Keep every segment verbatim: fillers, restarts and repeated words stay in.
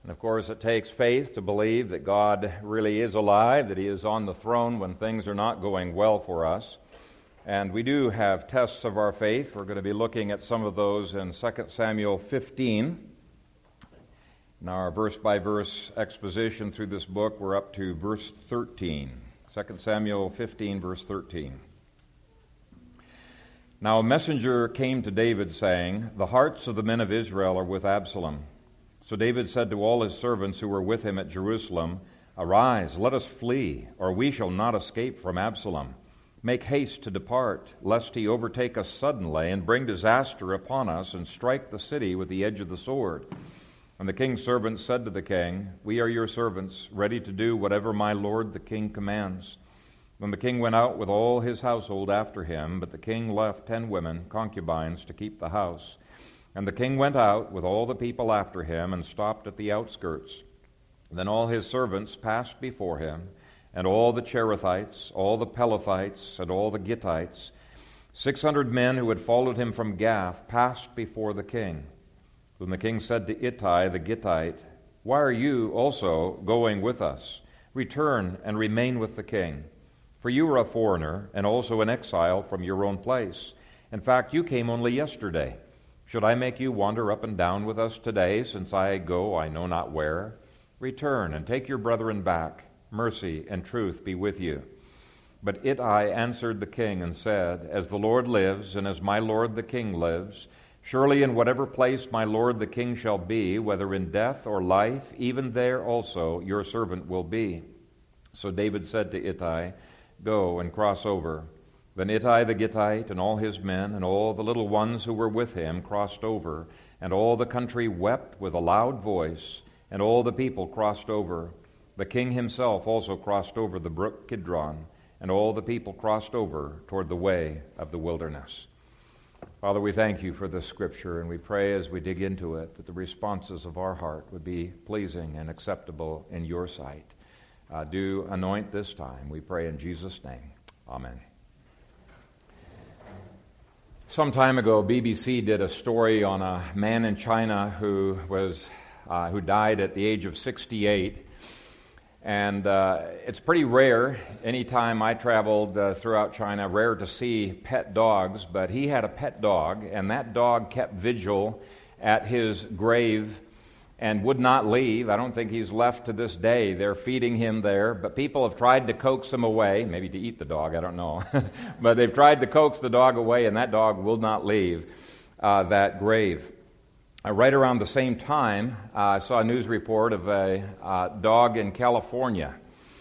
And of course, it takes faith to believe that God really is alive, that He is on the throne when things are not going well for us. And we do have tests of our faith. We're going to be looking at some of those in Second Samuel fifteen. In our verse-by-verse exposition through this book, we're up to verse thirteen. Second Samuel fifteen, verse thirteen. Now a messenger came to David, saying, "The hearts of the men of Israel are with Absalom." So David said to all his servants who were with him at Jerusalem, "Arise, let us flee, or we shall not escape from Absalom. Make haste to depart, lest he overtake us suddenly and bring disaster upon us and strike the city with the edge of the sword." And the king's servants said to the king, "We are your servants, ready to do whatever my lord the king commands." Then the king went out with all his household after him, but the king left ten women, concubines, to keep the house. And the king went out with all the people after him and stopped at the outskirts. Then all his servants passed before him, and all the Cherethites, all the Pelethites, and all the Gittites, six hundred men who had followed him from Gath, passed before the king. Then the king said to Ittai the Gittite, "Why are you also going with us? Return and remain with the king. For you are a foreigner, and also an exile from your own place. In fact, you came only yesterday. Should I make you wander up and down with us today, since I go I know not where? Return and take your brethren back. Mercy and truth be with you." But Ittai answered the king and said, "As the Lord lives, and as my lord the king lives, surely in whatever place my lord the king shall be, whether in death or life, even there also your servant will be." So David said to Ittai, "Go and cross over." Then Ittai the Gittite and all his men and all the little ones who were with him crossed over, and all the country wept with a loud voice, and all the people crossed over. The king himself also crossed over the brook Kidron, and all the people crossed over toward the way of the wilderness. Father, we thank you for this scripture, and we pray as we dig into it that the responses of our heart would be pleasing and acceptable in your sight. Uh, do anoint this time, we pray in Jesus' name. Amen. Some time ago, B B C did a story on a man in China who was uh, who died at the age of sixty-eight. And uh, it's pretty rare, anytime I traveled uh, throughout China, rare to see pet dogs, but he had a pet dog, and that dog kept vigil at his grave and would not leave. I don't think he's left to this day. They're feeding him there, but people have tried to coax him away, maybe to eat the dog, I don't know. But they've tried to coax the dog away, and that dog will not leave uh, that grave. Uh, right around the same time, uh, I saw a news report of a uh, dog in California.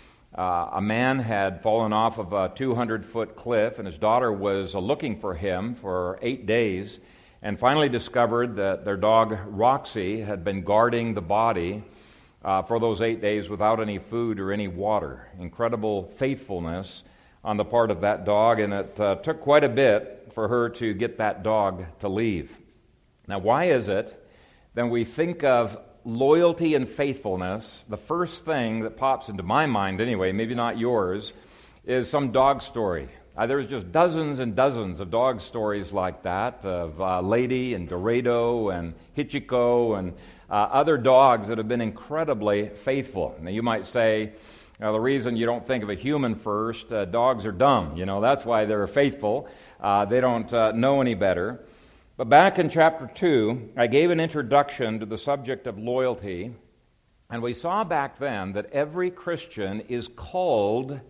Uh, a man had fallen off of a two hundred foot cliff, and his daughter was uh, looking for him for eight days, and finally discovered that their dog, Roxy, had been guarding the body uh, for those eight days without any food or any water. Incredible faithfulness on the part of that dog, and it uh, took quite a bit for her to get that dog to leave. Now, why is it that we think of loyalty and faithfulness, the first thing that pops into my mind anyway, maybe not yours, is some dog story? Uh, there's just dozens and dozens of dog stories like that, of uh, Lady and Dorado and Hichiko and uh, other dogs that have been incredibly faithful. Now, you might say, now, the reason you don't think of a human first, uh, dogs are dumb. You know, that's why they're faithful. Uh, they don't uh, know any better. But back in chapter two, I gave an introduction to the subject of loyalty, and we saw back then that every Christian is called,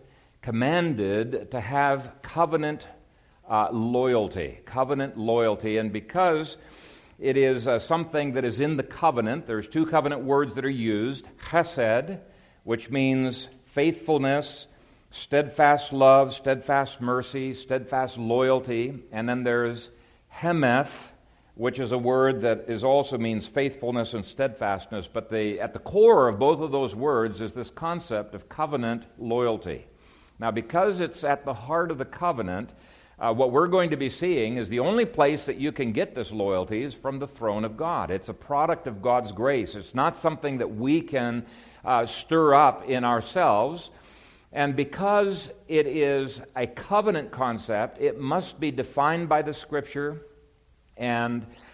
commanded to have covenant uh, loyalty, covenant loyalty, and because it is uh, something that is in the covenant, there's two covenant words that are used, chesed, which means faithfulness, steadfast love, steadfast mercy, steadfast loyalty, and then there's hemeth, which is a word that is also means faithfulness and steadfastness, but the, at the core of both of those words is this concept of covenant loyalty. Now, because it's at the heart of the covenant, uh, what we're going to be seeing is the only place that you can get this loyalty is from the throne of God. It's a product of God's grace. It's not something that we can uh, stir up in ourselves. And because it is a covenant concept, it must be defined by the Scripture, and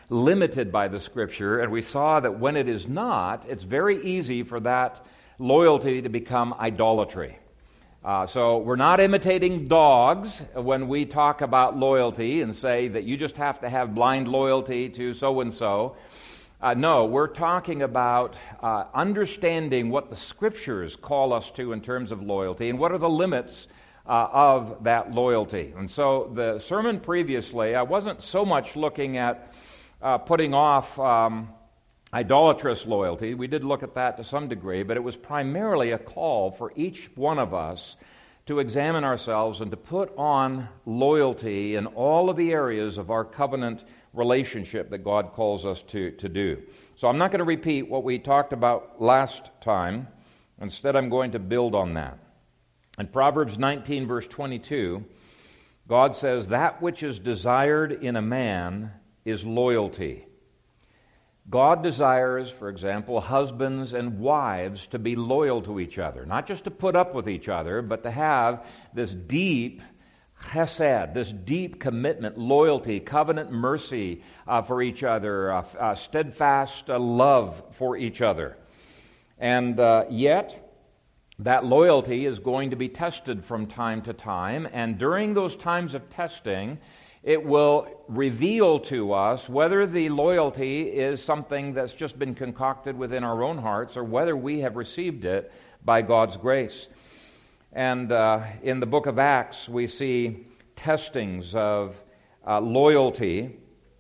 limited by the Scripture, and we saw that when it is not, it's very easy for that loyalty to become idolatry. Uh, so we're not imitating dogs when we talk about loyalty and say that you just have to have blind loyalty to so-and-so. Uh, no, we're talking about uh, understanding what the Scriptures call us to in terms of loyalty and what are the limits uh, of that loyalty. And so the sermon previously, I wasn't so much looking at uh, putting off um, idolatrous loyalty. We did look at that to some degree, but it was primarily a call for each one of us to examine ourselves and to put on loyalty in all of the areas of our covenant relationship that God calls us to, to do. So I'm not going to repeat what we talked about last time. Instead, I'm going to build on that. In Proverbs nineteen, verse twenty-two, God says, "That which is desired in a man is loyalty." God desires, for example, husbands and wives to be loyal to each other, not just to put up with each other, but to have this deep chesed, this deep commitment, loyalty, covenant mercy uh, for each other, uh, uh, steadfast uh, love for each other. And uh, yet, that loyalty is going to be tested from time to time, and during those times of testing, it will reveal to us whether the loyalty is something that's just been concocted within our own hearts or whether we have received it by God's grace. And uh, in the book of Acts, we see testings of uh, loyalty,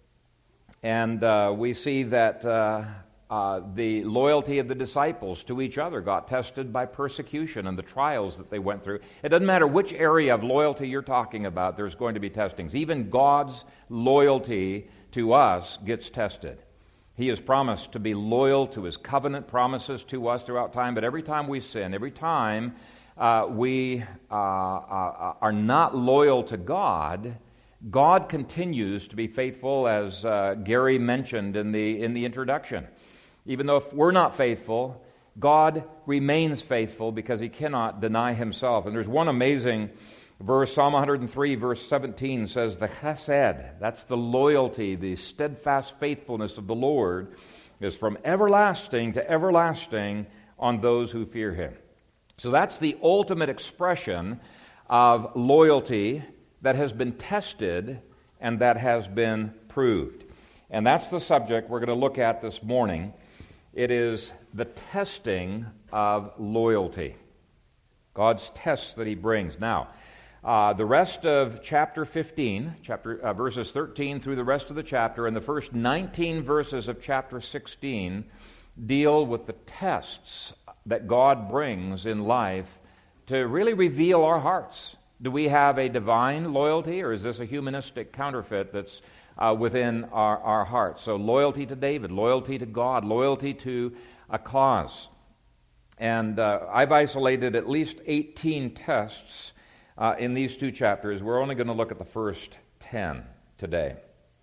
and uh, we see that uh, uh, the loyalty of the disciples to each other got tested by persecution and the trials that they went through. It doesn't matter which area of loyalty you're talking about, there's going to be testings. Even God's loyalty to us gets tested. He has promised to be loyal to His covenant promises to us throughout time, but every time we sin, every time Uh, we uh, uh, are not loyal to God, God continues to be faithful, as uh, Gary mentioned in the in the introduction. Even though if we're not faithful, God remains faithful because He cannot deny Himself. And there's one amazing verse, Psalm one hundred three, verse seventeen says, "The chesed," that's the loyalty, the steadfast faithfulness of the Lord, is from everlasting to everlasting on those who fear Him. So that's the ultimate expression of loyalty that has been tested and that has been proved. And that's the subject we're going to look at this morning. It is the testing of loyalty. God's tests that He brings. Now, uh, the rest of chapter fifteen, chapter uh, verses thirteen through the rest of the chapter, and the first nineteen verses of chapter sixteen deal with the tests that God brings in life to really reveal our hearts. Do we have a divine loyalty, or is this a humanistic counterfeit that's uh, within our, our hearts? So loyalty to David, loyalty to God, loyalty to a cause. And uh, I've isolated at least eighteen tests uh, in these two chapters. We're only going to look at the first ten today.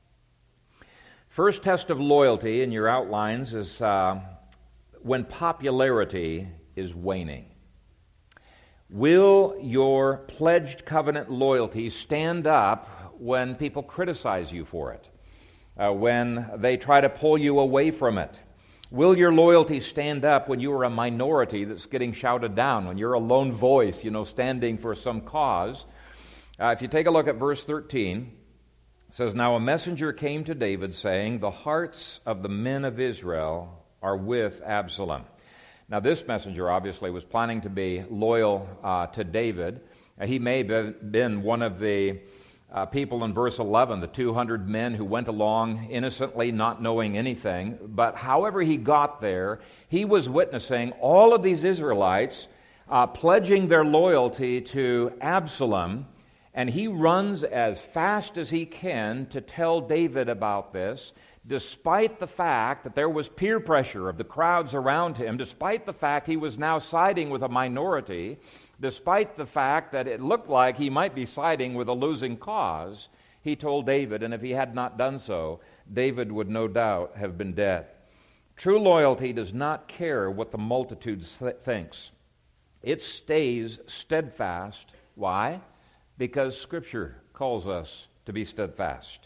First test of loyalty in your outlines is Uh, when popularity is waning. Will your pledged covenant loyalty stand up when people criticize you for it? Uh, when they try to pull you away from it? Will your loyalty stand up when you are a minority that's getting shouted down, when you're a lone voice, you know, standing for some cause? Uh, if you take a look at verse thirteen, it says, "Now a messenger came to David, saying, 'The hearts of the men of Israel are with Absalom.'" Now this messenger obviously was planning to be loyal uh, to David. Uh, he may have been one of the uh, people in verse eleven, the two hundred men who went along innocently, not knowing anything. But however he got there, he was witnessing all of these Israelites uh, pledging their loyalty to Absalom. And he runs as fast as he can to tell David about this, despite the fact that there was peer pressure of the crowds around him, despite the fact he was now siding with a minority, despite the fact that it looked like he might be siding with a losing cause, he told David, and if he had not done so, David would no doubt have been dead. True loyalty does not care what the multitude th- thinks. It stays steadfast. Why? Because Scripture calls us to be steadfast.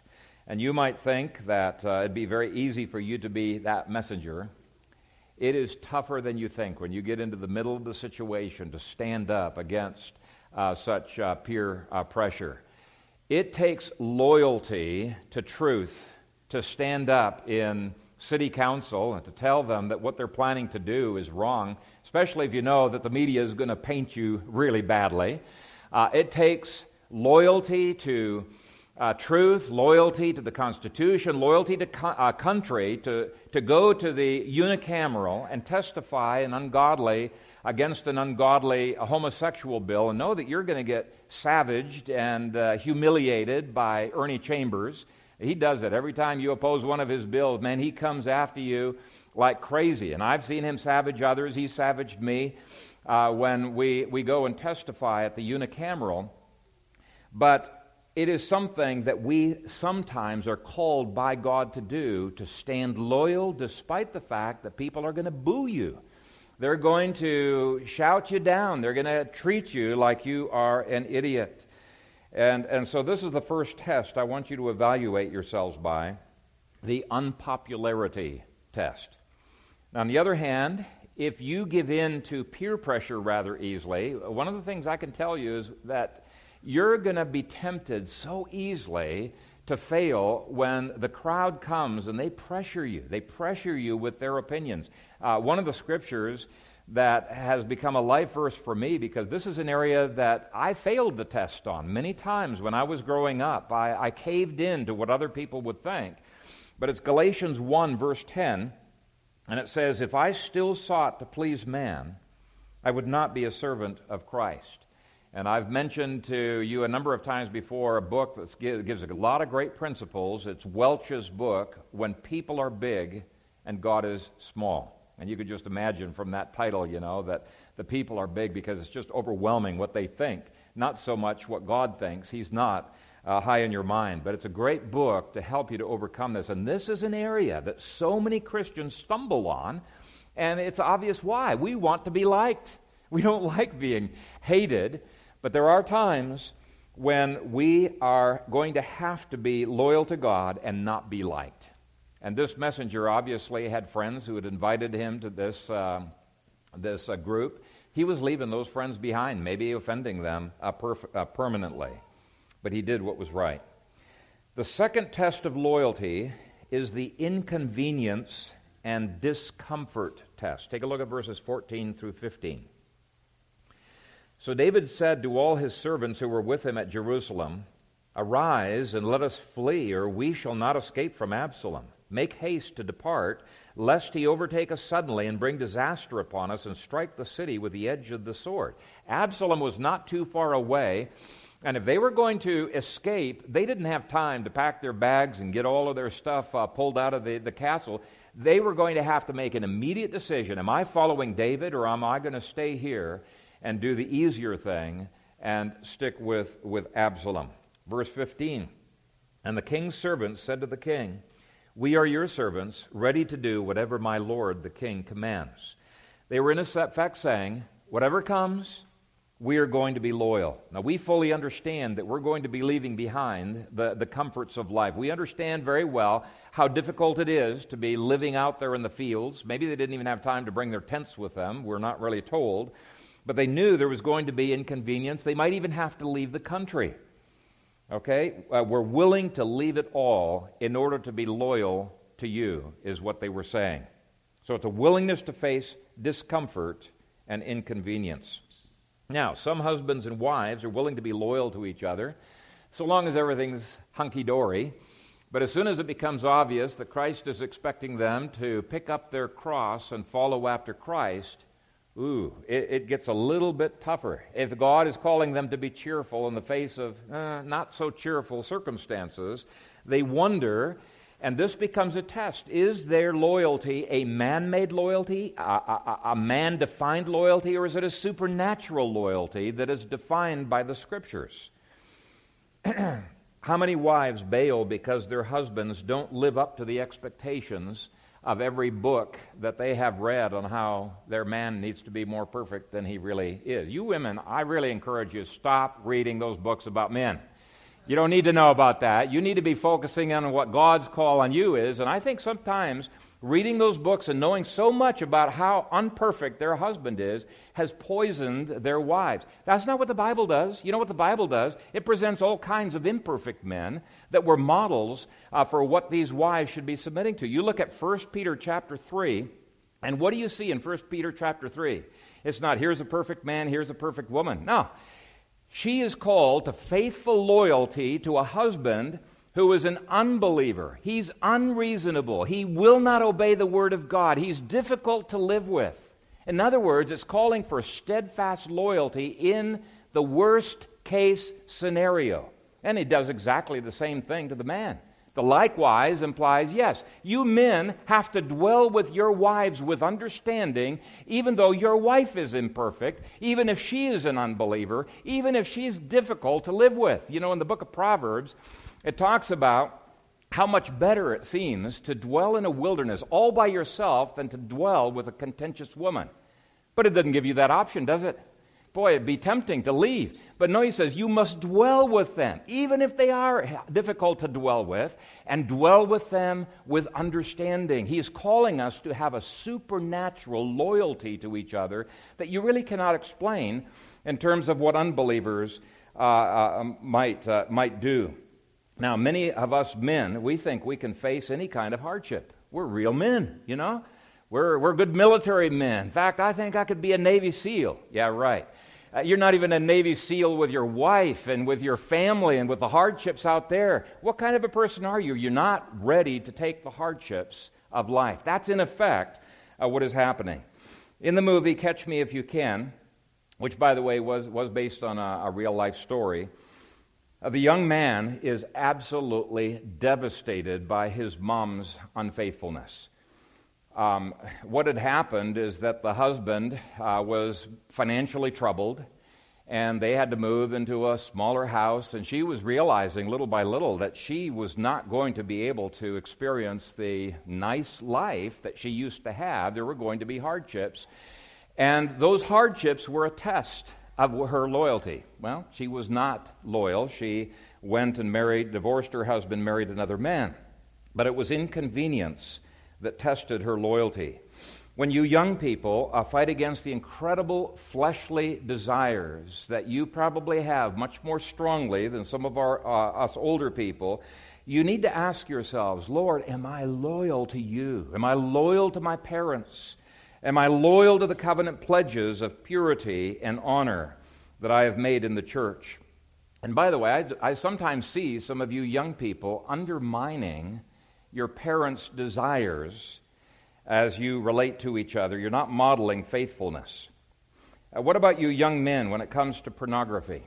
And you might think that uh, it'd be very easy for you to be that messenger. It is tougher than you think when you get into the middle of the situation to stand up against uh, such uh, peer uh, pressure. It takes loyalty to truth to stand up in city council and to tell them that what they're planning to do is wrong, especially if you know that the media is going to paint you really badly. Uh, it takes loyalty to uh, truth, loyalty to the Constitution, loyalty to co- uh, country, to, to go to the unicameral and testify an ungodly against an ungodly homosexual bill and know that you're going to get savaged and uh, humiliated by Ernie Chambers. He does it every time you oppose one of his bills. Man, he comes after you like crazy. And I've seen him savage others. He savaged me uh, when we, we go and testify at the unicameral. But it is something that we sometimes are called by God to do, to stand loyal despite the fact that people are going to boo you. They're going to shout you down. They're going to treat you like you are an idiot. And, and so this is the first test I want you to evaluate yourselves by, the unpopularity test. Now, on the other hand, if you give in to peer pressure rather easily, one of the things I can tell you is that you're going to be tempted so easily to fail when the crowd comes and they pressure you. They pressure you with their opinions. Uh, one of the scriptures that has become a life verse for me, because this is an area that I failed the test on many times when I was growing up. I, I caved in to what other people would think. But it's Galatians one, verse ten, and it says, "If I still sought to please man, I would not be a servant of Christ." And I've mentioned to you a number of times before a book that gives a lot of great principles. It's Welch's book, When People Are Big and God is Small. And you could just imagine from that title, you know, that the people are big because it's just overwhelming what they think, not so much what God thinks. He's not uh, high in your mind. But it's a great book to help you to overcome this. And this is an area that so many Christians stumble on, and it's obvious why. We want to be liked. We don't like being hated. But there are times when we are going to have to be loyal to God and not be liked. And this messenger obviously had friends who had invited him to this uh, this uh, group. He was leaving those friends behind, maybe offending them uh, perf- uh, permanently. But he did what was right. The second test of loyalty is the inconvenience and discomfort test. Take a look at verses fourteen through fifteen. "So David said to all his servants who were with him at Jerusalem, 'Arise and let us flee, or we shall not escape from Absalom. Make haste to depart, lest he overtake us suddenly and bring disaster upon us and strike the city with the edge of the sword.'" Absalom was not too far away, and if they were going to escape, they didn't have time to pack their bags and get all of their stuff uh, pulled out of the, the castle. They were going to have to make an immediate decision. Am I following David, or am I going to stay here and do the easier thing and stick with, with Absalom? Verse fifteen, "And the king's servants said to the king, 'We are your servants, ready to do whatever my lord the king commands.' They were in effect saying, 'Whatever comes, we are going to be loyal.'" Now, we fully understand that we're going to be leaving behind the, the comforts of life. We understand very well how difficult it is to be living out there in the fields. Maybe they didn't even have time to bring their tents with them. We're not really told. But they knew there was going to be inconvenience. They might even have to leave the country. Okay? Uh, we're willing to leave it all in order to be loyal to you, is what they were saying. So it's a willingness to face discomfort and inconvenience. Now, some husbands and wives are willing to be loyal to each other so long as everything's hunky-dory. But as soon as it becomes obvious that Christ is expecting them to pick up their cross and follow after Christ, ooh, it, it gets a little bit tougher. If God is calling them to be cheerful in the face of uh, not so cheerful circumstances, they wonder, and this becomes a test. Is their loyalty a man-made loyalty, a, a, a man-defined loyalty, or is it a supernatural loyalty that is defined by the Scriptures? How many wives bail because their husbands don't live up to the expectations of every book that they have read on how their man needs to be more perfect than he really is? You women, I really encourage you, stop reading those books about men. You don't need to know about that. You need to be focusing on what God's call on you is. And I think sometimes reading those books and knowing so much about how unperfect their husband is has poisoned their wives. That's not what the Bible does. You know what the Bible does? It presents all kinds of imperfect men that were models uh, for what these wives should be submitting to. You look at First Peter chapter three, and what do you see in First Peter chapter three? It's not, here's a perfect man, here's a perfect woman. No. She is called to faithful loyalty to a husband who is an unbeliever. He's unreasonable. He will not obey the word of God. He's difficult to live with. In other words, it's calling for steadfast loyalty in the worst case scenario. And it does exactly the same thing to the man. The likewise implies, yes, you men have to dwell with your wives with understanding, even though your wife is imperfect, even if she is an unbeliever, even if she's difficult to live with. You know, in the book of Proverbs, it talks about how much better it seems to dwell in a wilderness all by yourself than to dwell with a contentious woman. But it doesn't give you that option, does it? Boy, it'd be tempting to leave. But no, he says, you must dwell with them, even if they are difficult to dwell with, and dwell with them with understanding. He is calling us to have a supernatural loyalty to each other that you really cannot explain in terms of what unbelievers uh, uh, might, uh, might do. Now, many of us men, we think we can face any kind of hardship. We're real men, you know? We're, we're good military men. In fact, I think I could be a Navy SEAL. Yeah, right. Uh, you're not even a Navy SEAL with your wife and with your family and with the hardships out there. What kind of a person are you? You're not ready to take the hardships of life. That's, in effect, uh, what is happening. In the movie Catch Me If You Can, which, by the way, was, was based on a, a real-life story, uh, the young man is absolutely devastated by his mom's unfaithfulness. Um, what had happened is that the husband uh, was financially troubled, and they had to move into a smaller house, and she was realizing little by little that she was not going to be able to experience the nice life that she used to have. There were going to be hardships, and those hardships were a test of her loyalty. Well, she was not loyal. She went and married, divorced her husband, married another man. But it was inconvenience that tested her loyalty. When you young people uh, fight against the incredible fleshly desires that you probably have much more strongly than some of our uh, us older people, you need to ask yourselves, Lord, am I loyal to you? Am I loyal to my parents? Am I loyal to the covenant pledges of purity and honor that I have made in the church? And by the way, I, I sometimes see some of you young people undermining your parents' desires as you relate to each other. You're not modeling faithfulness. Uh, what about you young men when it comes to pornography?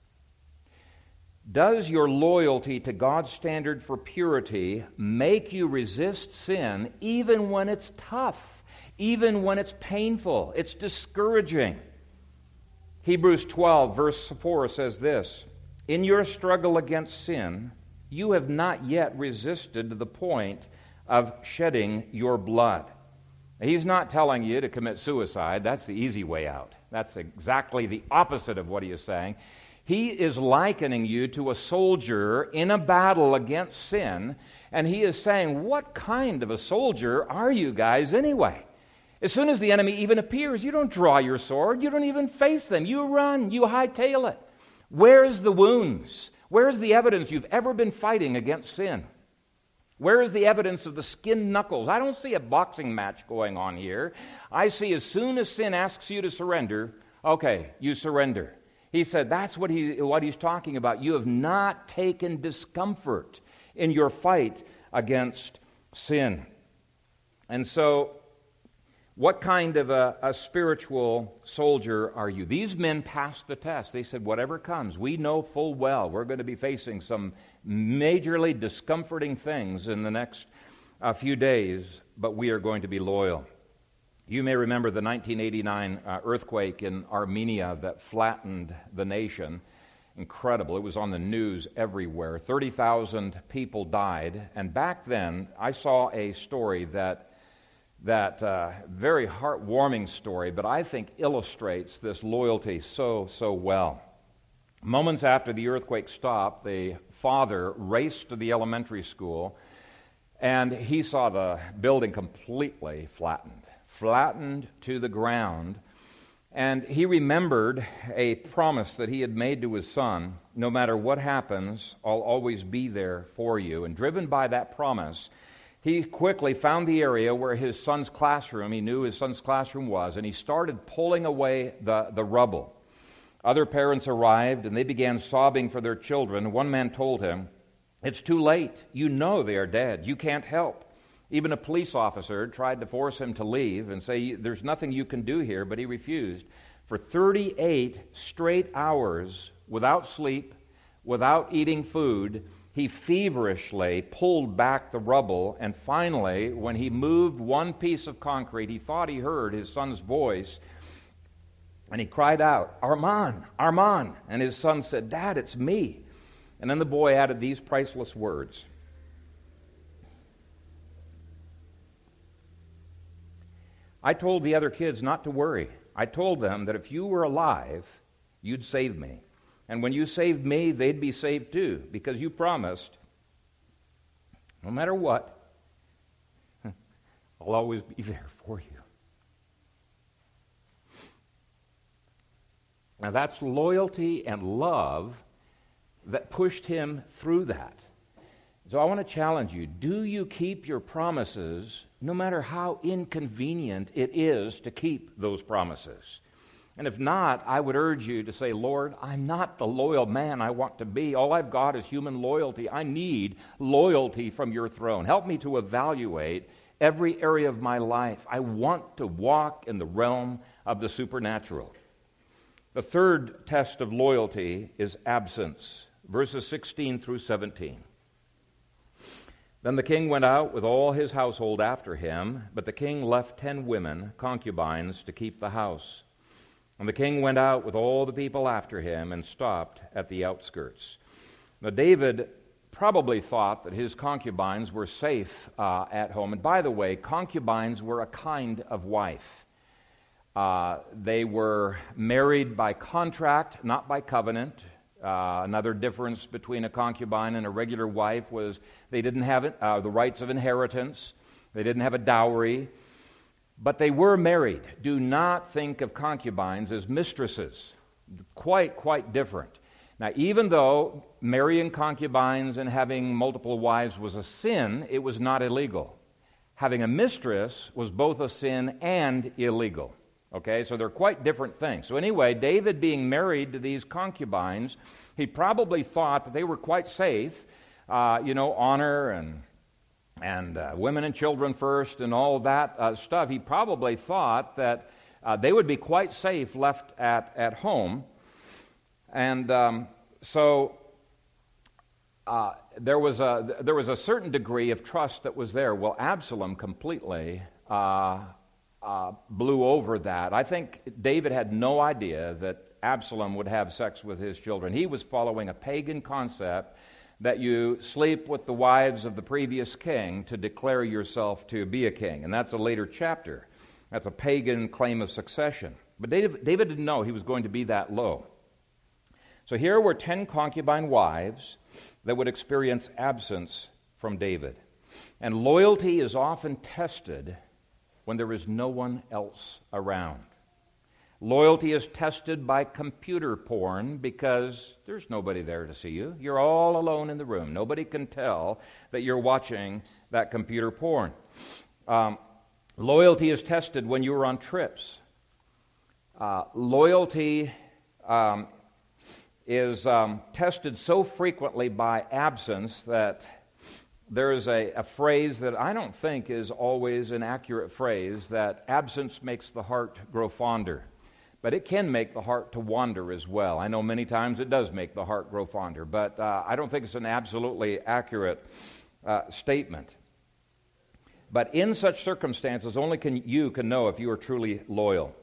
Does your loyalty to God's standard for purity make you resist sin even when it's tough, even when it's painful, it's discouraging? Hebrews twelve, verse four says this, in your struggle against sin, you have not yet resisted to the point of shedding your blood. He's not telling you to commit suicide. That's the easy way out. That's exactly the opposite of what he is saying. He is likening you to a soldier in a battle against sin, and he is saying, what kind of a soldier are you guys anyway? As soon as the enemy even appears, you don't draw your sword. You don't even face them. You run. You hightail it. Where's the wounds? Where's the evidence you've ever been fighting against sin? Where is the evidence of the skinned knuckles? I don't see a boxing match going on here. I see as soon as sin asks you to surrender, okay, you surrender. He said that's what he what he's talking about. You have not taken discomfort in your fight against sin. And so, what kind of a, a spiritual soldier are you? These men passed the test. They said, whatever comes, we know full well we're going to be facing some majorly discomforting things in the next uh, few days, but we are going to be loyal. You may remember the nineteen eighty-nine uh, earthquake in Armenia that flattened the nation. Incredible. It was on the news everywhere. thirty thousand people died. And back then, I saw a story that That uh, very heartwarming story, but I think illustrates this loyalty so, so well. Moments after the earthquake stopped, the father raced to the elementary school, and he saw the building completely flattened, flattened to the ground. And he remembered a promise that he had made to his son: no matter what happens, I'll always be there for you. And driven by that promise, he quickly found the area where his son's classroom, he knew his son's classroom was, and he started pulling away the, the rubble. Other parents arrived, and they began sobbing for their children. One man told him, "It's too late. You know they are dead. You can't help." Even a police officer tried to force him to leave and say, "There's nothing you can do here," but he refused. For thirty-eight straight hours, without sleep, without eating food, he feverishly pulled back the rubble, and finally, when he moved one piece of concrete, he thought he heard his son's voice, and he cried out, "Armand, Armand!" And his son said, "Dad, it's me." And then the boy added these priceless words: "I told the other kids not to worry. I told them that if you were alive, you'd save me. And when you saved me, they'd be saved too, because you promised, no matter what, I'll always be there for you." Now that's loyalty and love that pushed him through that. So I want to challenge you. Do you keep your promises no matter how inconvenient it is to keep those promises? And if not, I would urge you to say, "Lord, I'm not the loyal man I want to be. All I've got is human loyalty. I need loyalty from your throne. Help me to evaluate every area of my life. I want to walk in the realm of the supernatural." The third test of loyalty is absence. Verses sixteen through seventeen. Then the king went out with all his household after him, but the king left ten women, concubines, to keep the house. And the king went out with all the people after him and stopped at the outskirts. Now David probably thought that his concubines were safe uh, at home. And by the way, concubines were a kind of wife. Uh, they were married by contract, not by covenant. Uh, another difference between a concubine and a regular wife was they didn't have it, uh, the rights of inheritance. They didn't have a dowry. But they were married. Do not think of concubines as mistresses. Quite, quite different. Now, even though marrying concubines and having multiple wives was a sin, it was not illegal. Having a mistress was both a sin and illegal. Okay, so they're quite different things. So anyway, David being married to these concubines, he probably thought that they were quite safe, uh, you know, honor and and uh, women and children first and all that uh, stuff. He probably thought that uh, they would be quite safe left at, at home. And um, so uh, there was a there was a certain degree of trust that was there. Well, Absalom completely Uh, Uh, blew over that. I think David had no idea that Absalom would have sex with his children. He was following a pagan concept that you sleep with the wives of the previous king to declare yourself to be a king. And that's a later chapter. That's a pagan claim of succession. But David, David didn't know he was going to be that low. So here were ten concubine wives that would experience absence from David. And loyalty is often tested when there is no one else around. Loyalty is tested by computer porn because there's nobody there to see you. You're all alone in the room. Nobody can tell that you're watching that computer porn. Um, loyalty is tested when you're on trips. Uh, loyalty um, is um, tested so frequently by absence that there is a, a phrase that I don't think is always an accurate phrase, that absence makes the heart grow fonder. But it can make the heart to wander as well. I know many times it does make the heart grow fonder, but uh, I don't think it's an absolutely accurate uh, statement. But in such circumstances, only can you can know if you are truly loyal.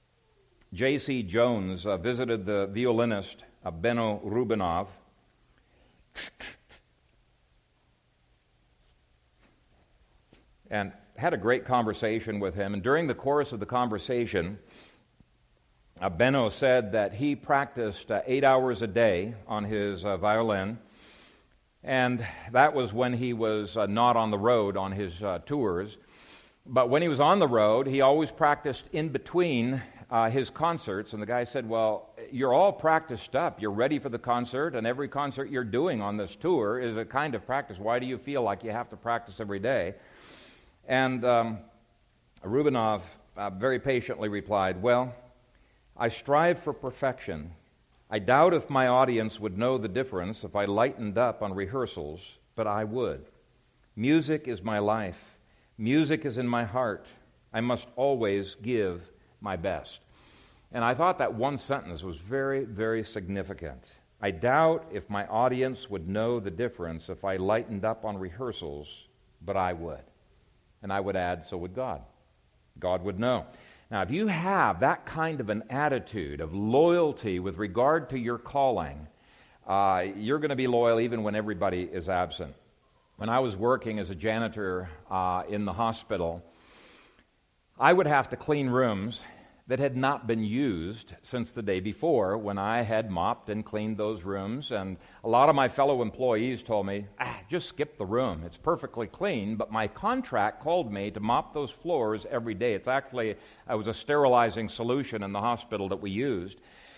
J C Jones uh, visited the violinist uh, Beno Rubinov. And had a great conversation with him. And during the course of the conversation, uh, Benno said that he practiced uh, eight hours a day on his uh, violin, and that was when he was uh, not on the road on his uh, tours. But when he was on the road, he always practiced in between uh, his concerts. And the guy said, well, you're all practiced up. You're ready for the concert, and every concert you're doing on this tour is a kind of practice. Why do you feel like you have to practice every day? And um, Rubinov uh, very patiently replied, well, I strive for perfection. I doubt if my audience would know the difference if I lightened up on rehearsals, but I would. Music is my life. Music is in my heart. I must always give my best. And I thought that one sentence was very, very significant. I doubt if my audience would know the difference if I lightened up on rehearsals, but I would. And I would add, so would God. God would know. Now, if you have that kind of an attitude of loyalty with regard to your calling, uh, you're going to be loyal even when everybody is absent. When I was working as a janitor uh, in the hospital, I would have to clean rooms that had not been used since the day before, when I had mopped and cleaned those rooms. And a lot of my fellow employees told me, ah, just skip the room. It's perfectly clean. But my contract called me to mop those floors every day. It's actually, it was a sterilizing solution in the hospital that we used.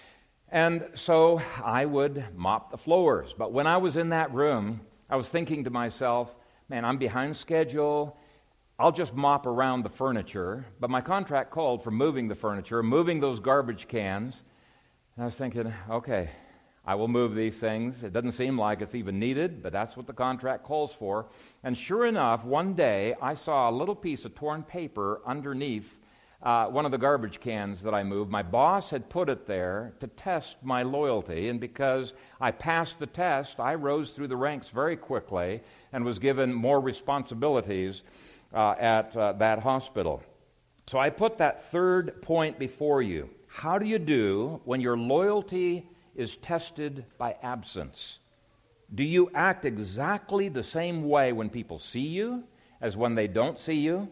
And so I would mop the floors. But when I was in that room, I was thinking to myself, man, I'm behind schedule. I'll just mop around the furniture. But my contract called for moving the furniture, moving those garbage cans. And I was thinking, okay, I will move these things. It doesn't seem like it's even needed, but that's what the contract calls for. And sure enough, one day I saw a little piece of torn paper underneath uh, one of the garbage cans that I moved. My boss had put it there to test my loyalty, and because I passed the test, I rose through the ranks very quickly and was given more responsibilities Uh, at uh, that hospital. So I put that third point before you. How do you do when your loyalty is tested by absence? Do you act exactly the same way when people see you as when they don't see you?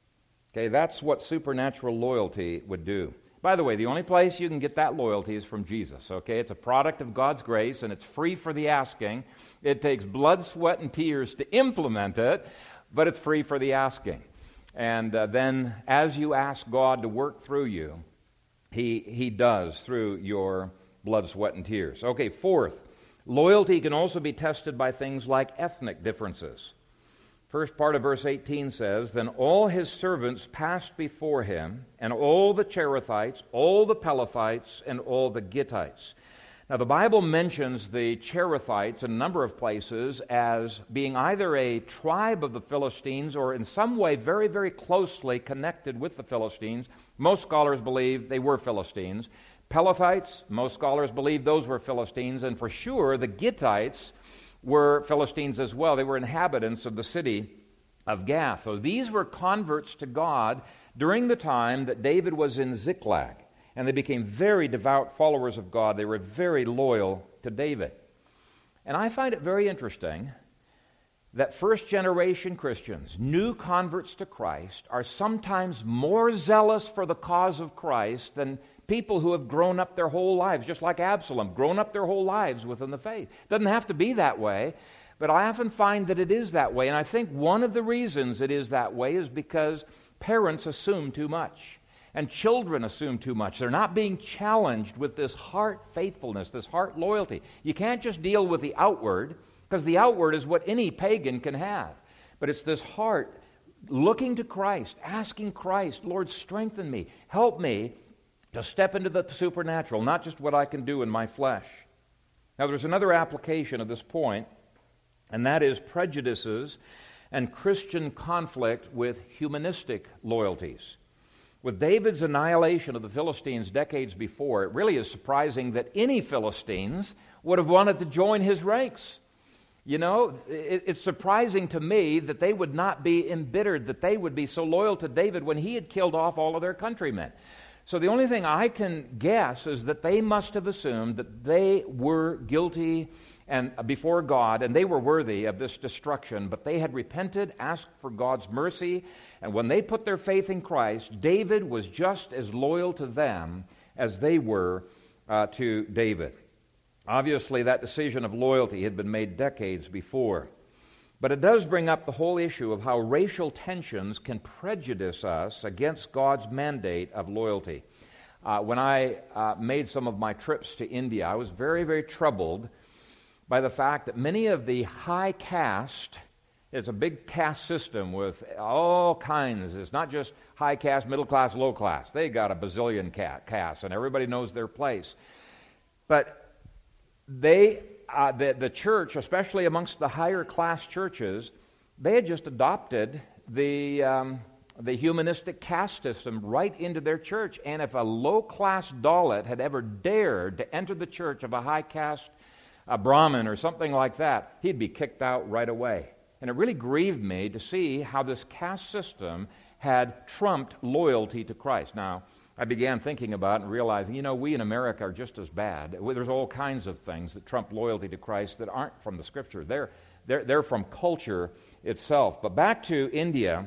Okay, that's what supernatural loyalty would do. By the way, the only place you can get that loyalty is from Jesus, okay? It's a product of God's grace, and it's free for the asking. It takes blood, sweat, and tears to implement it, but it's free for the asking. And uh, then as you ask God to work through you, he, he does through your blood, sweat, and tears. Okay, fourth, loyalty can also be tested by things like ethnic differences. First part of verse eighteen says, Then all his servants passed before him, and all the Cherethites, all the Pelethites, and all the Gittites. Now, the Bible mentions the Cherethites in a number of places as being either a tribe of the Philistines or in some way very, very closely connected with the Philistines. Most scholars believe they were Philistines. Pelethites, most scholars believe those were Philistines. And for sure, the Gittites were Philistines as well. They were inhabitants of the city of Gath. So these were converts to God during the time that David was in Ziklag. And they became very devout followers of God. They were very loyal to David. And I find it very interesting that first-generation Christians, new converts to Christ, are sometimes more zealous for the cause of Christ than people who have grown up their whole lives, just like Absalom, grown up their whole lives within the faith. It doesn't have to be that way, but I often find that it is that way. And I think one of the reasons it is that way is because parents assume too much. And children assume too much. They're not being challenged with this heart faithfulness, this heart loyalty. You can't just deal with the outward, because the outward is what any pagan can have. But it's this heart looking to Christ, asking Christ, Lord, strengthen me, help me to step into the supernatural, not just what I can do in my flesh. Now, there's another application of this point, and that is prejudices and Christian conflict with humanistic loyalties. With David's annihilation of the Philistines decades before, it really is surprising that any Philistines would have wanted to join his ranks. You know, it, it's surprising to me that they would not be embittered, that they would be so loyal to David when he had killed off all of their countrymen. So the only thing I can guess is that they must have assumed that they were guilty and before God, and they were worthy of this destruction, but they had repented, asked for God's mercy, and when they put their faith in Christ, David was just as loyal to them as they were uh, to David. Obviously, that decision of loyalty had been made decades before. But it does bring up the whole issue of how racial tensions can prejudice us against God's mandate of loyalty. Uh, when I uh, made some of my trips to India, I was very, very troubled by the fact that many of the high caste, it's a big caste system with all kinds. It's not just high caste, middle class, low class. They got a bazillion castes, and everybody knows their place. But they, uh, the, the church, especially amongst the higher class churches, they had just adopted the um, the humanistic caste system right into their church. And if a low-class Dalit had ever dared to enter the church of a high-caste uh, Brahmin or something like that, he'd be kicked out right away. And it really grieved me to see how this caste system had trumped loyalty to Christ. Now, I began thinking about it and realizing, you know, we in America are just as bad. There's all kinds of things that trump loyalty to Christ that aren't from the Scripture. They're, they're, they're from culture itself. But back to India,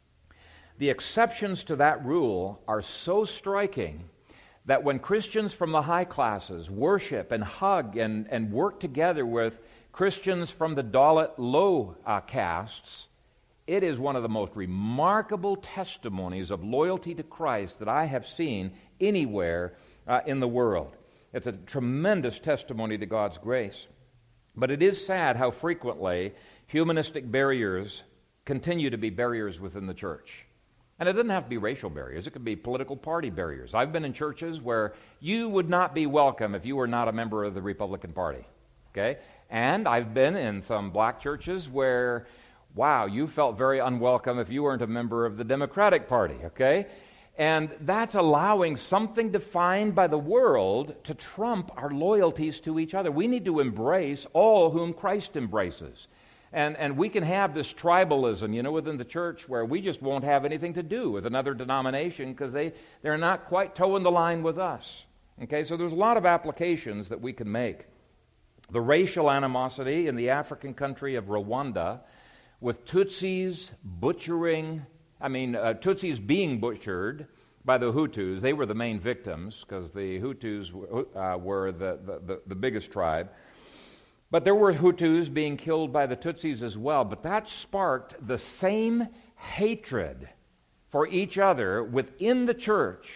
the exceptions to that rule are so striking that when Christians from the high classes worship and hug and, and work together with Christians from the Dalit low uh, castes, it is one of the most remarkable testimonies of loyalty to Christ that I have seen anywhere uh, in the world. It's a tremendous testimony to God's grace. But it is sad how frequently humanistic barriers continue to be barriers within the church. And it doesn't have to be racial barriers. It could be political party barriers. I've been in churches where you would not be welcome if you were not a member of the Republican Party. Okay? And I've been in some black churches where, wow, you felt very unwelcome if you weren't a member of the Democratic Party. Okay? And that's allowing something defined by the world to trump our loyalties to each other. We need to embrace all whom Christ embraces. And and we can have this tribalism, you know, within the church where we just won't have anything to do with another denomination because they, they're not quite toeing the line with us. Okay, so there's a lot of applications that we can make. The racial animosity in the African country of Rwanda, with Tutsis butchering, I mean, uh, Tutsis being butchered by the Hutus. They were the main victims because the Hutus uh, were the, the, the, the biggest tribe. But there were Hutus being killed by the Tutsis as well. But that sparked the same hatred for each other within the church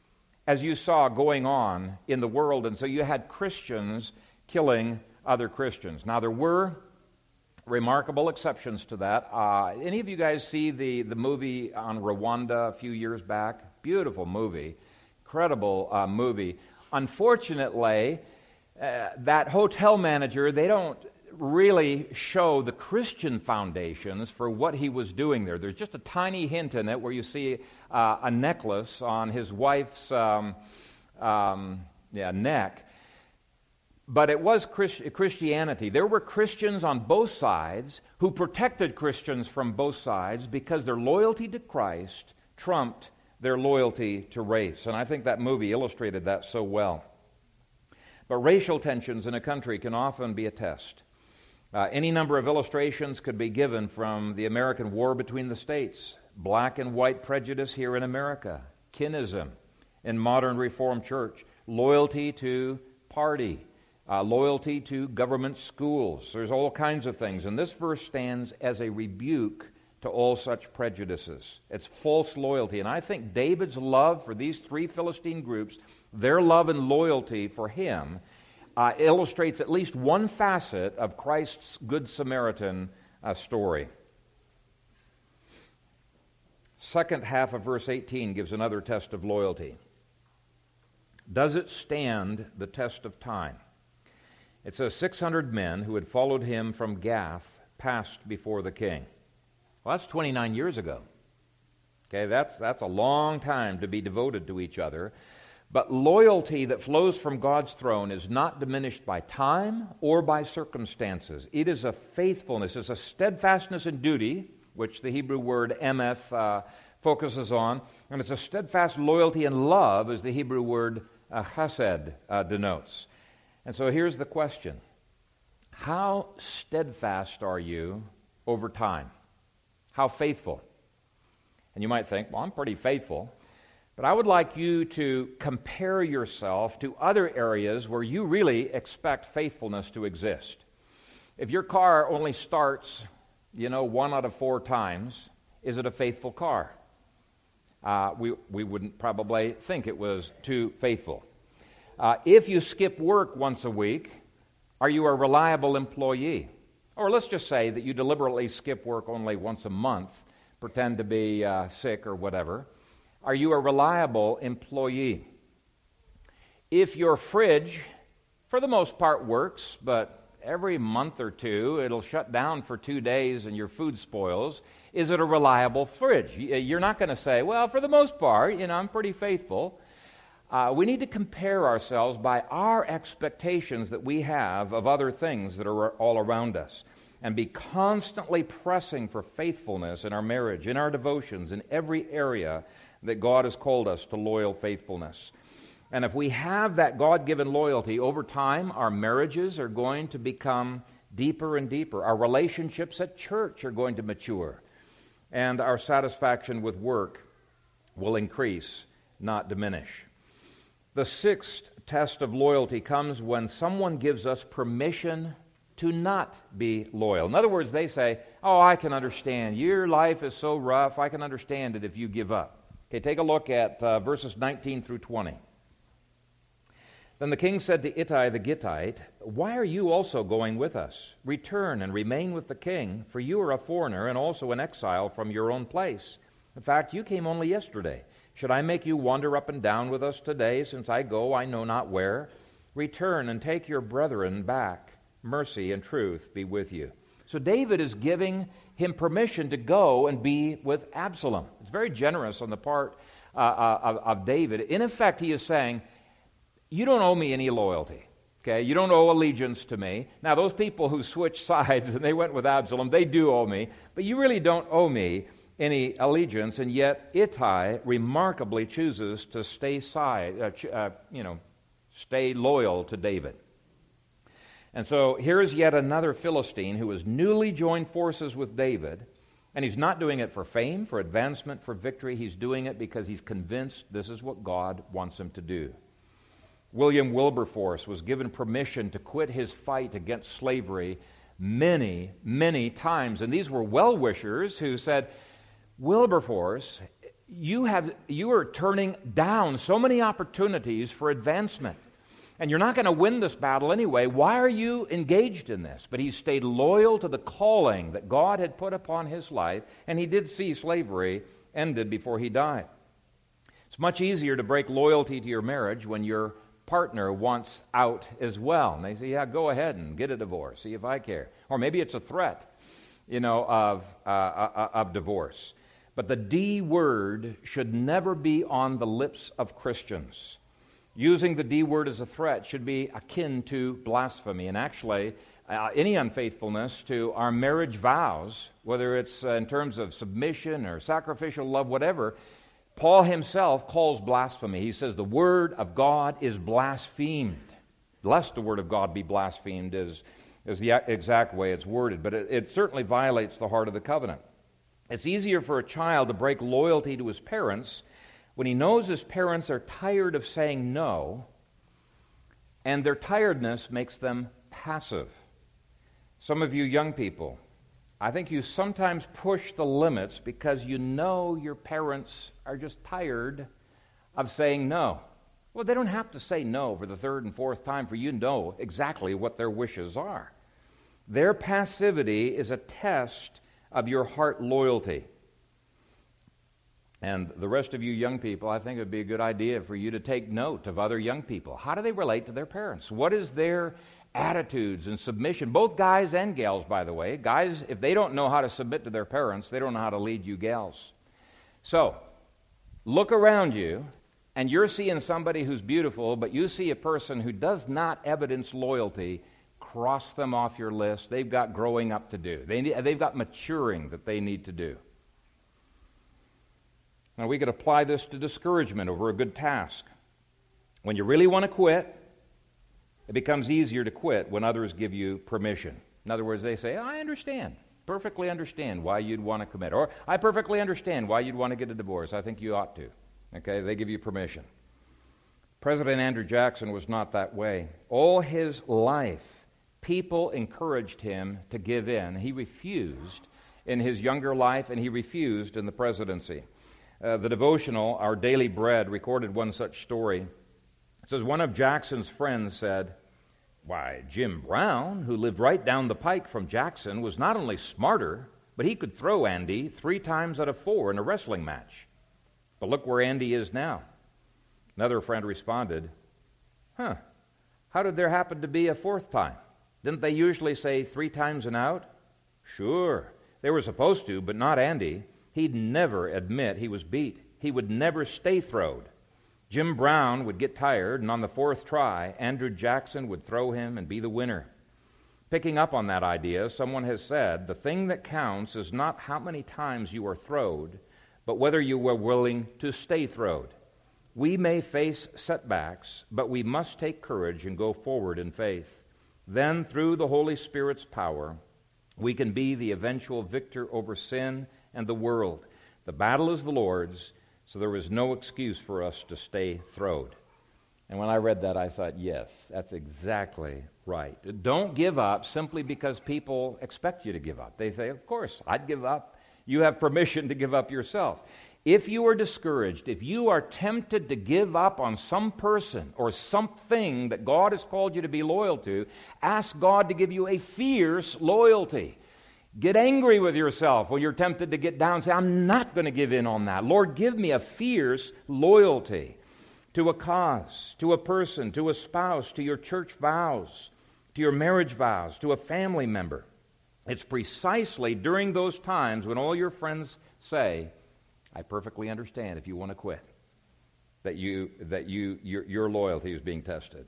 as you saw going on in the world. And so you had Christians killing other Christians. Now, there were remarkable exceptions to that. Uh, any of you guys see the, the movie on Rwanda a few years back? Beautiful movie. Incredible uh, movie. Unfortunately, Uh, that hotel manager, they don't really show the Christian foundations for what he was doing there. There's just a tiny hint in it where you see uh, a necklace on his wife's um, um, yeah, neck. But it was Christ- Christianity. There were Christians on both sides who protected Christians from both sides because their loyalty to Christ trumped their loyalty to race. And I think that movie illustrated that so well. But racial tensions in a country can often be a test. Uh, any number of illustrations could be given from the American War between the states, black and white prejudice here in America, kinism in modern Reformed church, loyalty to party, uh, loyalty to government schools. There's all kinds of things. And this verse stands as a rebuke to all such prejudices. It's false loyalty. And I think David's love for these three Philistine groups, their love and loyalty for him, uh, illustrates at least one facet of Christ's Good Samaritan uh, story. Second half of verse eighteen gives another test of loyalty. Does it stand the test of time? It says six hundred men who had followed him from Gath passed before the king. Well, that's twenty-nine years ago. Okay, that's that's a long time to be devoted to each other. But loyalty that flows from God's throne is not diminished by time or by circumstances. It is a faithfulness, it's a steadfastness in duty, which the Hebrew word emeth uh, focuses on, and it's a steadfast loyalty and love, as the Hebrew word uh, chesed uh, denotes. And so here's the question. How steadfast are you over time? How faithful? And you might think, well, I'm pretty faithful. But I would like you to compare yourself to other areas where you really expect faithfulness to exist. If your car only starts, you know, one out of four times, is it a faithful car? Uh, we, we wouldn't probably think it was too faithful. Uh, if you skip work once a week, are you a reliable employee? Or let's just say that you deliberately skip work only once a month, pretend to be uh, sick or whatever. Are you a reliable employee? If your fridge, for the most part, works, but every month or two it'll shut down for two days and your food spoils, is it a reliable fridge? You're not going to say, well, for the most part, you know, I'm pretty faithful. Uh, we need to compare ourselves by our expectations that we have of other things that are all around us, and be constantly pressing for faithfulness in our marriage, in our devotions, in every area that God has called us to loyal faithfulness. And if we have that God-given loyalty, over time, our marriages are going to become deeper and deeper. Our relationships at church are going to mature. And our satisfaction with work will increase, not diminish. The sixth test of loyalty comes when someone gives us permission to not be loyal. In other words, they say, oh, I can understand. Your life is so rough, I can understand it if you give up. Okay, take a look at uh, verses nineteen through twenty. Then the king said to Ittai the Gittite, why are you also going with us? Return and remain with the king, for you are a foreigner and also an exile from your own place. In fact, you came only yesterday. Should I make you wander up and down with us today, since I go I know not where? Return and take your brethren back. Mercy and truth be with you. So David is giving him permission to go and be with Absalom. It's very generous on the part uh, uh, of, of David. In effect, he is saying, you don't owe me any loyalty. Okay, you don't owe allegiance to me. Now, those people who switched sides and they went with Absalom, they do owe me, but you really don't owe me any allegiance. And yet, Ittai remarkably chooses to stay side, uh, ch- uh, you know, stay loyal to David. And so here is yet another Philistine who has newly joined forces with David, and he's not doing it for fame, for advancement, for victory. He's doing it because he's convinced this is what God wants him to do. William Wilberforce was given permission to quit his fight against slavery many, many times. And these were well-wishers who said, Wilberforce, you have you are turning down so many opportunities for advancement. And you're not going to win this battle anyway. Why are you engaged in this? But he stayed loyal to the calling that God had put upon his life, and he did see slavery ended before he died. It's much easier to break loyalty to your marriage when your partner wants out as well. And they say, yeah, go ahead and get a divorce, see if I care. Or maybe it's a threat, you know, of, uh, uh, of divorce. But the D word should never be on the lips of Christians. Using the D word as a threat should be akin to blasphemy. And actually, uh, any unfaithfulness to our marriage vows, whether it's uh, in terms of submission or sacrificial love, whatever, Paul himself calls blasphemy. He says the word of God is blasphemed. Lest the word of God be blasphemed is, is the exact way it's worded, but it, it certainly violates the heart of the covenant. It's easier for a child to break loyalty to his parents when he knows his parents are tired of saying no, and their tiredness makes them passive. Some of you young people, I think you sometimes push the limits because you know your parents are just tired of saying no. Well, they don't have to say no for the third and fourth time for you to know exactly what their wishes are. Their passivity is a test of your heart loyalty. And the rest of you young people, I think it would be a good idea for you to take note of other young people. How do they relate to their parents? What is their attitudes and submission? Both guys and gals, by the way. Guys, if they don't know how to submit to their parents, they don't know how to lead you gals. So, look around you, and you're seeing somebody who's beautiful, but you see a person who does not evidence loyalty. Cross them off your list. They've got growing up to do. They need, they've got maturing that they need to do. Now, we could apply this to discouragement over a good task. When you really want to quit, it becomes easier to quit when others give you permission. In other words, they say, I understand, perfectly understand why you'd want to commit. Or, I perfectly understand why you'd want to get a divorce. I think you ought to. Okay, they give you permission. President Andrew Jackson was not that way. All his life, people encouraged him to give in. He refused in his younger life, and he refused in the presidency. Uh, the devotional, Our Daily Bread, recorded one such story. It says, one of Jackson's friends said, "Why, Jim Brown, who lived right down the pike from Jackson, was not only smarter, but he could throw Andy three times out of four in a wrestling match. But look where Andy is now." Another friend responded, "Huh, how did there happen to be a fourth time? Didn't they usually say three times and out?" "Sure, they were supposed to, but not Andy. He'd never admit he was beat. He would never stay throwed. Jim Brown would get tired, and on the fourth try, Andrew Jackson would throw him and be the winner." Picking up on that idea, someone has said, the thing that counts is not how many times you are throwed, but whether you were willing to stay throwed. We may face setbacks, but we must take courage and go forward in faith. Then, through the Holy Spirit's power, we can be the eventual victor over sin and the world. The battle is the Lord's, so there is no excuse for us to stay throwed. And when I read that, I thought, yes, that's exactly right. Don't give up simply because people expect you to give up. They say, of course, I'd give up. You have permission to give up yourself. If you are discouraged, if you are tempted to give up on some person or something that God has called you to be loyal to, ask God to give you a fierce loyalty. Get angry with yourself when you're tempted to get down. Say, I'm not going to give in on that. Lord, give me a fierce loyalty to a cause, to a person, to a spouse, to your church vows, to your marriage vows, to a family member. It's precisely during those times when all your friends say, I perfectly understand if you want to quit, that you that you your, your loyalty is being tested.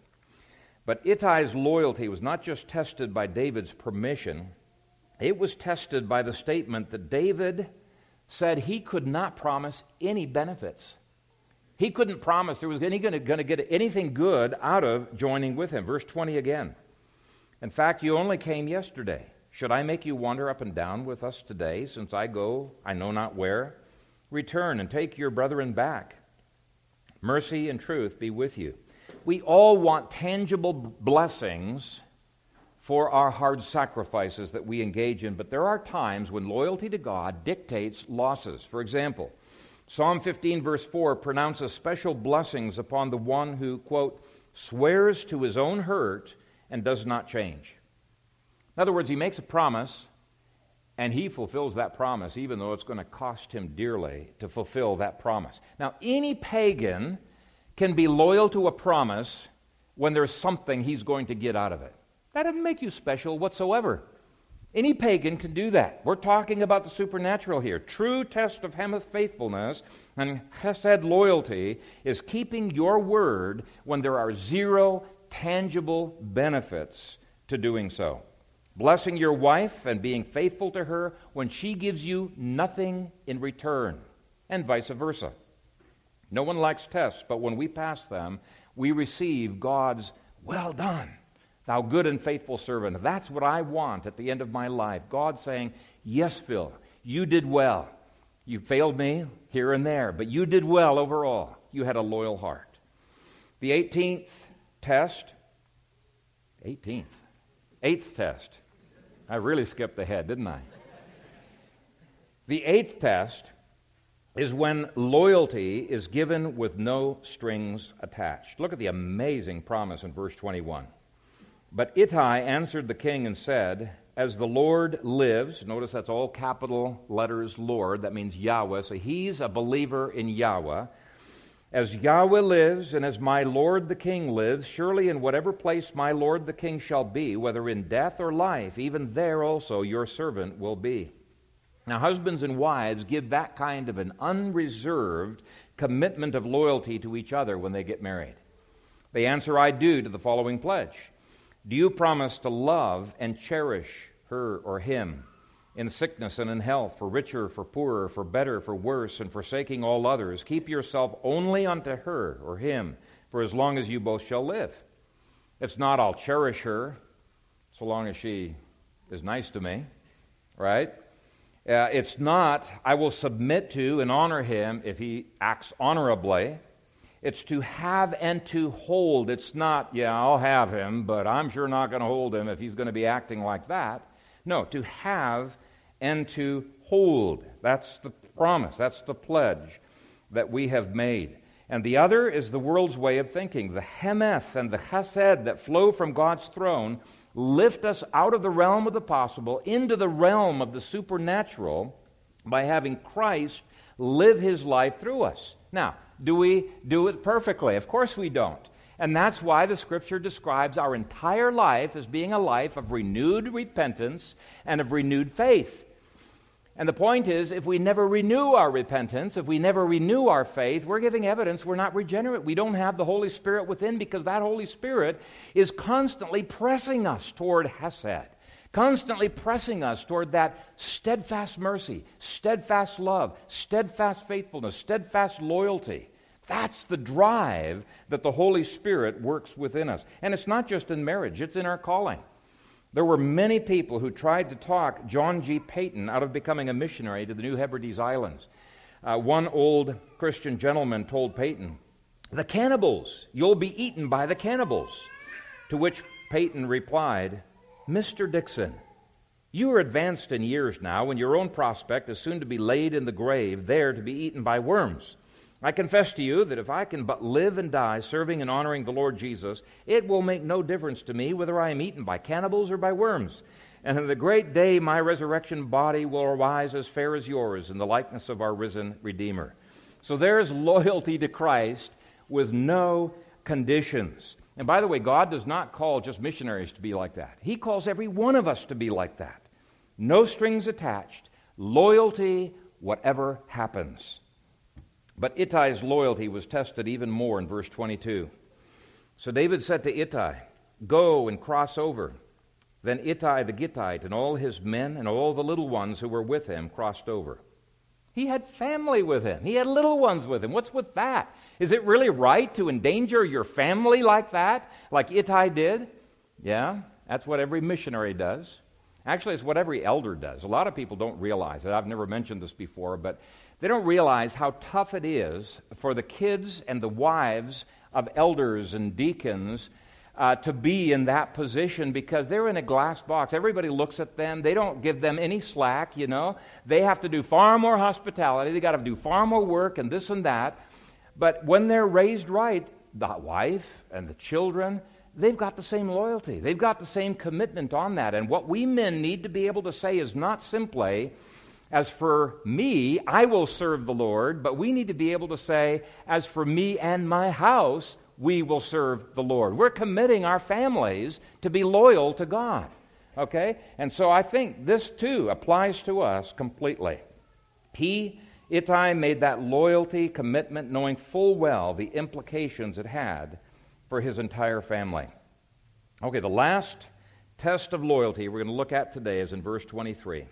But Ittai's loyalty was not just tested by David's permission. It was tested by the statement that David said he could not promise any benefits. He couldn't promise there was any going to get anything good out of joining with him. Verse twenty again. In fact, you only came yesterday. Should I make you wander up and down with us today, since I go I know not where? Return and take your brethren back. Mercy and truth be with you. We all want tangible blessings for our hard sacrifices that we engage in, but there are times when loyalty to God dictates losses. For example, Psalm fifteen verse four pronounces special blessings upon the one who, quote, swears to his own hurt and does not change. In other words, he makes a promise, and he fulfills that promise, even though it's going to cost him dearly to fulfill that promise. Now, any pagan can be loyal to a promise when there's something he's going to get out of it. That doesn't make you special whatsoever. Any pagan can do that. We're talking about the supernatural here. True test of Hemeth faithfulness and Chesed loyalty is keeping your word when there are zero tangible benefits to doing so. Blessing your wife and being faithful to her when she gives you nothing in return, and vice versa. No one likes tests, but when we pass them, we receive God's well done, thou good and faithful servant. That's what I want at the end of my life. God saying, yes, Phil, you did well. You failed me here and there, but you did well overall. You had a loyal heart. The eighteenth test, eighteenth, eighth test. I really skipped ahead, didn't I? The eighth test is when loyalty is given with no strings attached. Look at the amazing promise in verse twenty-one. But Ittai answered the king and said, as the Lord lives, notice that's all capital letters Lord, that means Yahweh, so he's a believer in Yahweh. As Yahweh lives, and as my Lord the King lives, surely in whatever place my Lord the King shall be, whether in death or life, even there also your servant will be. Now, husbands and wives give that kind of an unreserved commitment of loyalty to each other when they get married. They answer, I do, to the following pledge. Do you promise to love and cherish her or him in sickness and in health, for richer, for poorer, for better, for worse, and forsaking all others? Keep yourself only unto her or him for as long as you both shall live. It's not I'll cherish her so long as she is nice to me, right? Uh, it's not, I will submit to and honor him if he acts honorably. It's to have and to hold. It's not, yeah, I'll have him, but I'm sure not going to hold him if he's going to be acting like that. No, to have and to hold. That's the promise. That's the pledge that we have made. And the other is the world's way of thinking. The hemeth and the chesed that flow from God's throne lift us out of the realm of the possible into the realm of the supernatural by having Christ live his life through us. Now, do we do it perfectly? Of course we don't. And that's why the Scripture describes our entire life as being a life of renewed repentance and of renewed faith. And the point is, if we never renew our repentance, if we never renew our faith, we're giving evidence we're not regenerate. We don't have the Holy Spirit within, because that Holy Spirit is constantly pressing us toward Hesed, constantly pressing us toward that steadfast mercy, steadfast love, steadfast faithfulness, steadfast loyalty. That's the drive that the Holy Spirit works within us. And it's not just in marriage, it's in our calling. There were many people who tried to talk John G. Paton out of becoming a missionary to the New Hebrides Islands. Uh, one old Christian gentleman told Paton, "The cannibals, you'll be eaten by the cannibals." To which Paton replied, "Mister Dixon, you are advanced in years now, and your own prospect is soon to be laid in the grave, there to be eaten by worms. I confess to you that if I can but live and die serving and honoring the Lord Jesus, it will make no difference to me whether I am eaten by cannibals or by worms. And in the great day my resurrection body will arise as fair as yours in the likeness of our risen Redeemer." So there's loyalty to Christ with no conditions. And by the way, God does not call just missionaries to be like that. He calls every one of us to be like that. No strings attached. Loyalty, whatever happens. But Ittai's loyalty was tested even more in verse twenty-two. So David said to Ittai, "Go and cross over." Then Ittai the Gittite and all his men and all the little ones who were with him crossed over. He had family with him. He had little ones with him. What's with that? Is it really right to endanger your family like that, like Ittai did? Yeah, that's what every missionary does. Actually, it's what every elder does. A lot of people don't realize it. I've never mentioned this before, but they don't realize how tough it is for the kids and the wives of elders and deacons uh, to be in that position, because they're in a glass box. Everybody looks at them. They don't give them any slack, you know. They have to do far more hospitality. They got to do far more work and this and that. But when they're raised right, the wife and the children, they've got the same loyalty. They've got the same commitment on that. And what we men need to be able to say is not simply, "As for me, I will serve the Lord," but we need to be able to say, "As for me and my house, we will serve the Lord." We're committing our families to be loyal to God. Okay? And so I think this too applies to us completely. He, Ittai, made that loyalty commitment knowing full well the implications it had for his entire family. Okay, the last test of loyalty we're going to look at today is in verse twenty-three.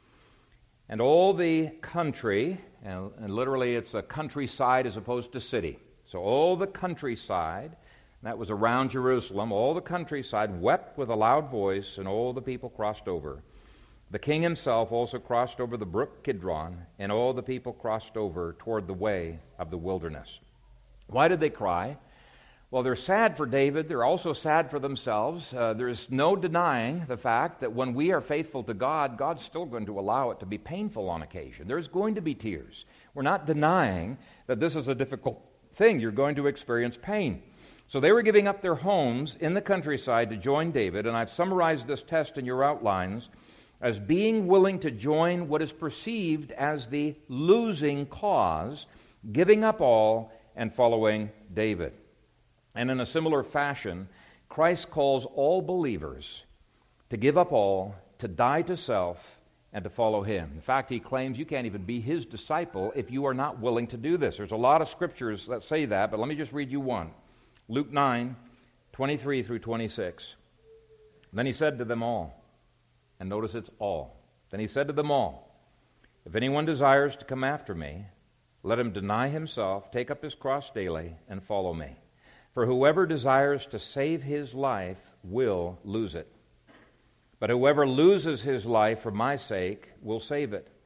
And all the country, and, and literally it's a countryside as opposed to city. So all the countryside, that was around Jerusalem, all the countryside wept with a loud voice, and all the people crossed over. The king himself also crossed over the brook Kidron, and all the people crossed over toward the way of the wilderness. Why did they cry? Well, they're sad for David. They're also sad for themselves. Uh, there's no denying the fact that when we are faithful to God, God's still going to allow it to be painful on occasion. There's going to be tears. We're not denying that this is a difficult thing. You're going to experience pain. So they were giving up their homes in the countryside to join David, and I've summarized this test in your outlines as being willing to join what is perceived as the losing cause, giving up all and following David. And in a similar fashion, Christ calls all believers to give up all, to die to self, and to follow him. In fact, he claims you can't even be his disciple if you are not willing to do this. There's a lot of scriptures that say that, but let me just read you one. Luke nine, twenty-three through twenty-six. Then he said to them all, and notice it's all. Then he said to them all, "If anyone desires to come after me, let him deny himself, take up his cross daily, and follow me. For whoever desires to save his life will lose it. But whoever loses his life for my sake will save it.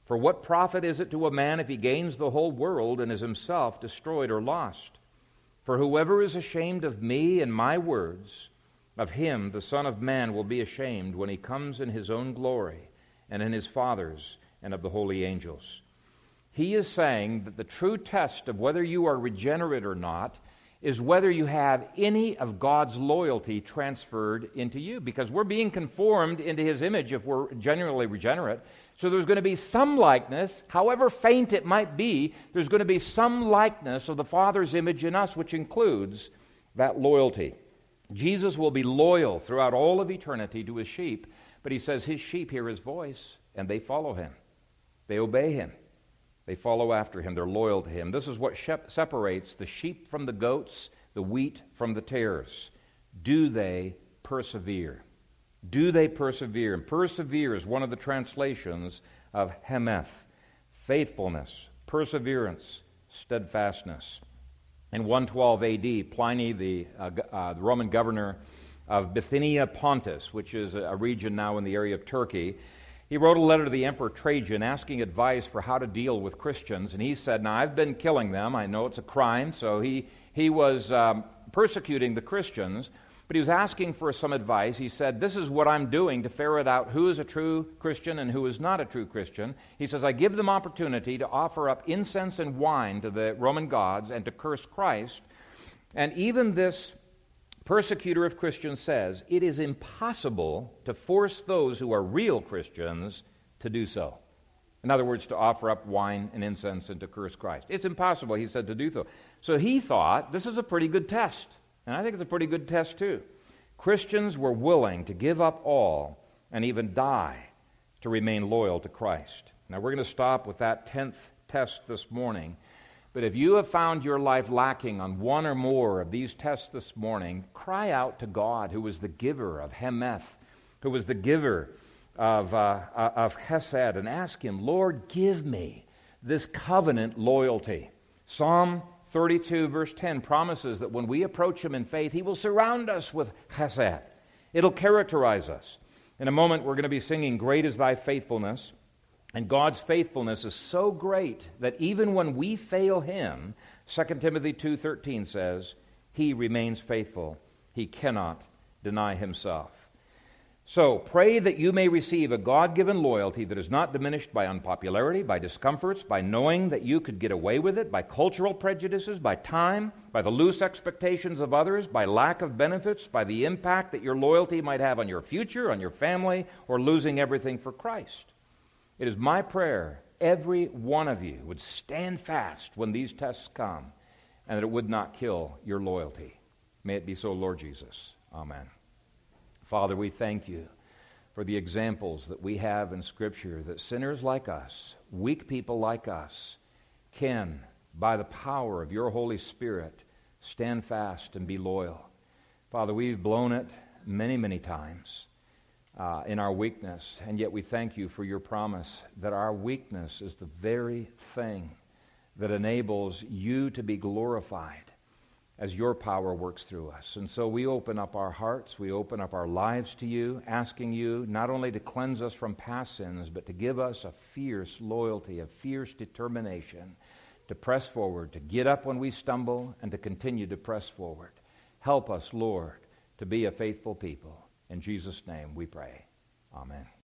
For what profit is it to a man if he gains the whole world and is himself destroyed or lost? For whoever is ashamed of me and my words, of him the Son of Man will be ashamed when he comes in his own glory and in his Father's and of the holy angels. He is saying that the true test of whether you are regenerate or not is whether you have any of God's loyalty transferred into you, because we're being conformed into his image if we're genuinely regenerate. So there's going to be some likeness, however faint it might be, there's going to be some likeness of the Father's image in us, which includes that loyalty. Jesus will be loyal throughout all of eternity to his sheep, but he says his sheep hear his voice and they follow him. They obey him. They follow after him. They're loyal to him. This is what shep- separates the sheep from the goats, the wheat from the tares. Do they persevere? Do they persevere? And persevere is one of the translations of hemeth, faithfulness, perseverance, steadfastness. In one twelve A D, Pliny, the, uh, uh, the Roman governor of Bithynia Pontus, which is a, a region now in the area of Turkey, he wrote a letter to the Emperor Trajan asking advice for how to deal with Christians. And he said, now I've been killing them. I know it's a crime. So he, he was um, persecuting the Christians, but he was asking for some advice. He said, this is what I'm doing to ferret out who is a true Christian and who is not a true Christian. He says, I give them opportunity to offer up incense and wine to the Roman gods and to curse Christ. And even this persecutor of Christians says, it is impossible to force those who are real Christians to do so. In other words, to offer up wine and incense and to curse Christ. It's impossible, he said, to do so. So he thought, this is a pretty good test. And I think it's a pretty good test too. Christians were willing to give up all and even die to remain loyal to Christ. Now we're going to stop with that tenth test this morning. But if you have found your life lacking on one or more of these tests this morning, cry out to God, who is the giver of hemeth, who is the giver of, uh, of hesed, and ask him, Lord, give me this covenant loyalty. Psalm thirty-two, verse ten promises that when we approach him in faith, he will surround us with hesed. It'll characterize us. In a moment, we're going to be singing, Great is Thy Faithfulness. And God's faithfulness is so great that even when we fail him, Second Timothy two thirteen says, he remains faithful. He cannot deny himself. So pray that you may receive a God-given loyalty that is not diminished by unpopularity, by discomforts, by knowing that you could get away with it, by cultural prejudices, by time, by the loose expectations of others, by lack of benefits, by the impact that your loyalty might have on your future, on your family, or losing everything for Christ. It is my prayer every one of you would stand fast when these tests come and that it would not kill your loyalty. May it be so, Lord Jesus. Amen. Father, we thank you for the examples that we have in Scripture that sinners like us, weak people like us, can, by the power of your Holy Spirit, stand fast and be loyal. Father, we've blown it many, many times. Uh, in our weakness, and yet we thank you for your promise that our weakness is the very thing that enables you to be glorified as your power works through us. And so we open up our hearts, we open up our lives to you, asking you not only to cleanse us from past sins, but to give us a fierce loyalty, a fierce determination to press forward, to get up when we stumble, and to continue to press forward. Help us, Lord, to be a faithful people. In Jesus' name we pray. Amen.